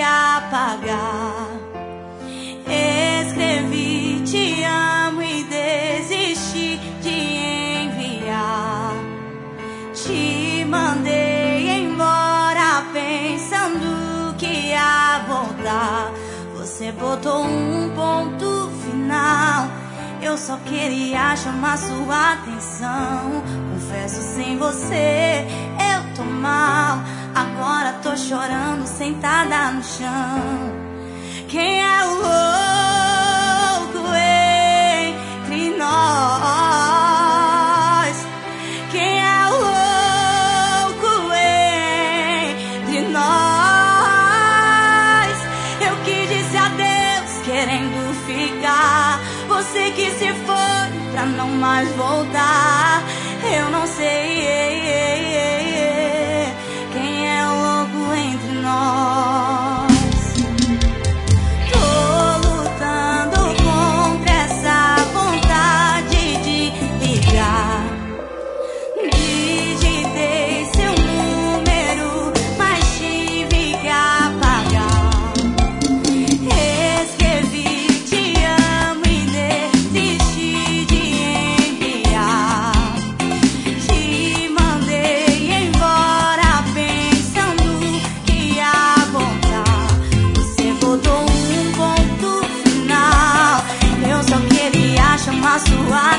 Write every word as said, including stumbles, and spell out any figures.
apagar. Escrevi te amo e desisti de enviar. Te mandei embora pensando que ia voltar. Você botou um ponto final. Eu só queria chamar sua atenção. Confesso, sem você eu tô mal. Agora tô chorando sentada no chão. Quem é o louco entre nós? Quem é o louco entre nós? Eu que disse adeus querendo ficar. Você que se foi pra não mais voltar. Eu não sei quem é o louco entre nós. Tô lutando contra essa vontade de ligar. Digitei seu número, mas tive que apagar. Escrevi te amo e desisti de enviar. Te mandei embora pensando que ia voltar. Você botou um ponto final. Eu só queria chamar sua